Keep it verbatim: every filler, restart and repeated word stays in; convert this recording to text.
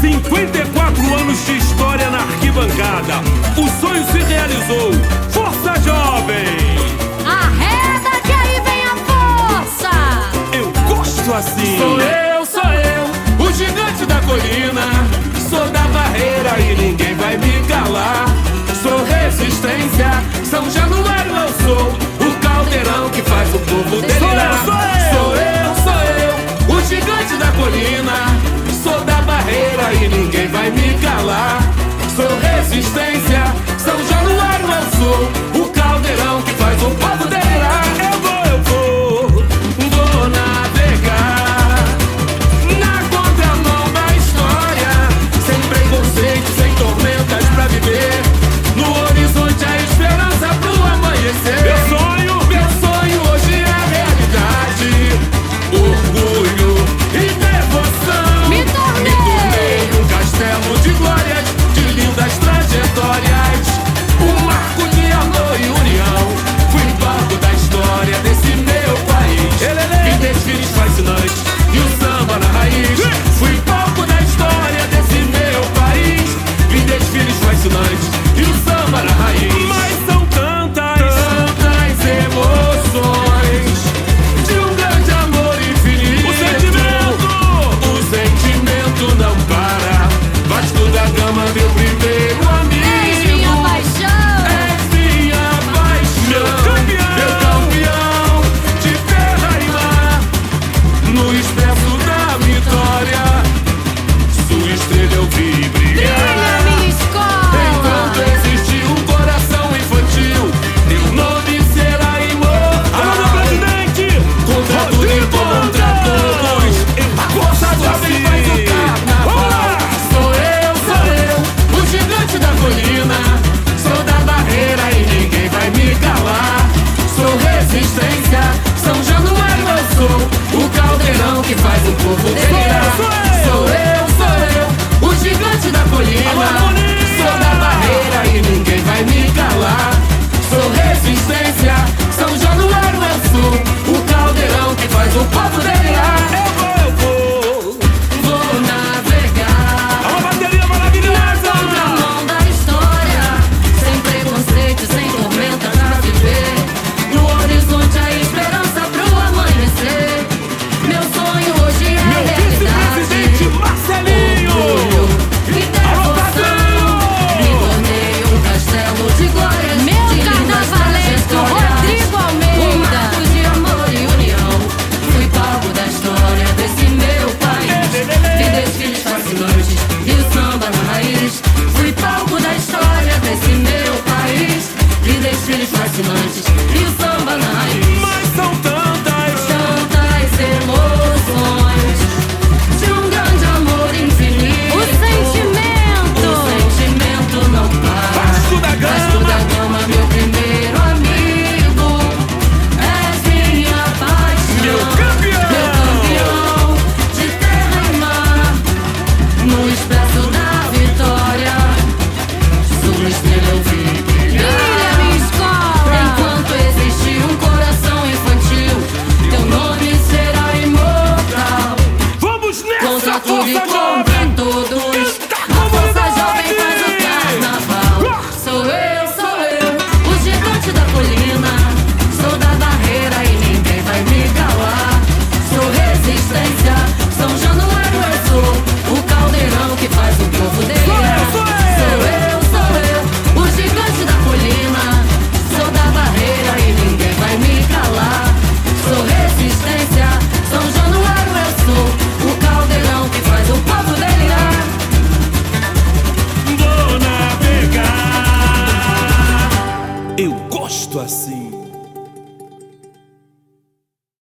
cinquenta e quatro anos de história na arquibancada. O sonho se realizou. Força Jovem! Arreda que aí vem a força! Eu gosto assim. Sou eu, sou eu, o gigante da colina. Sou da barreira e ninguém vai me calar. Sou resistência, São Januário eu sou. O caldeirão que faz o povo delirar. Sou eu, sou eu, sou eu, o gigante da colina. Sou da barreira e ninguém vai me calar. Sou resistência, São Januário eu sou. O caldeirão que faz o povo delirar. Eu vou, eu vou, vou navegar na contramão da história, sem preconceito, sem tormentas pra viver. No horizonte a esperança pro amanhecer. Meu sonho, meu sonho hoje é realidade. Orgulho e devoção. Me tornei, Me tornei um castelo de glórias, de lindas trajetórias. Um marco de amor e união. Fui palco da história desse meu país. E desfiles fascinantes e o samba na raiz. Fui palco da história desse meu país. E desfiles fascinantes e o samba na raiz. mas são tantas, Tantas emoções de um grande amor infinito. o sentimento. O sentimento não para. Vasco da Gama, meu primeiro amigo. és minha paixão! És minha paixão, Meu campeão. meu campeão de terra e mar. No expresso da vitória, sua estrela eu vi brilhar. Brilha minha escola! Enquanto existe um coração infantil, teu nome será Alô, imortal. meu presidente! Contra tudo e contra todos, a força jovem faz o carnaval. Sou eu, sou eu, o gigante da colina. Sou da barreira e ninguém vai me calar. Sou resistência, São Januário eu sou. O caldeirão que faz o povo delirar. Sou eu, sou eu, o gigante da colina. Sou da barreira e ninguém vai me calar. Sou resistência, São Januário eu sou. O caldeirão que faz o povo delirar. Eu vou, eu vou. Vou navegar Uma bateria na maravilhosa. contramão da história, sem preconceito, sem tormenta pra viver. No horizonte a esperança pro amanhecer. Meu sonho hoje é Meu vice-presidente realidade. Marcelinho. Orgulho e Alô, devoção. Me Tadeu. tornei um castelo de glórias, Meu de lindas carnavalesco trajetórias. Rodrigo Um Almeida! marco de amor e união. Fui palco da história desse meu país. Vi desfiles fascinantes e o samba na raiz. Fui palco da história desse meu país. Vi desfiles fascinantes e o samba na raiz. Mas são tantas, Tantas emoções de um grande amor infinito. O sentimento! O sentimento não para. Vasco da Gama. Vasco da Gama, meu primeiro amigo. És minha paixão, Meu campeão. meu campeão de terra e mar. No expresso da vitória, sua estrela eu vi Brilha brilhar. minha escola! Enquanto existe um coração infantil, teu nome será imortal. vamos nessa, Contra tudo e Força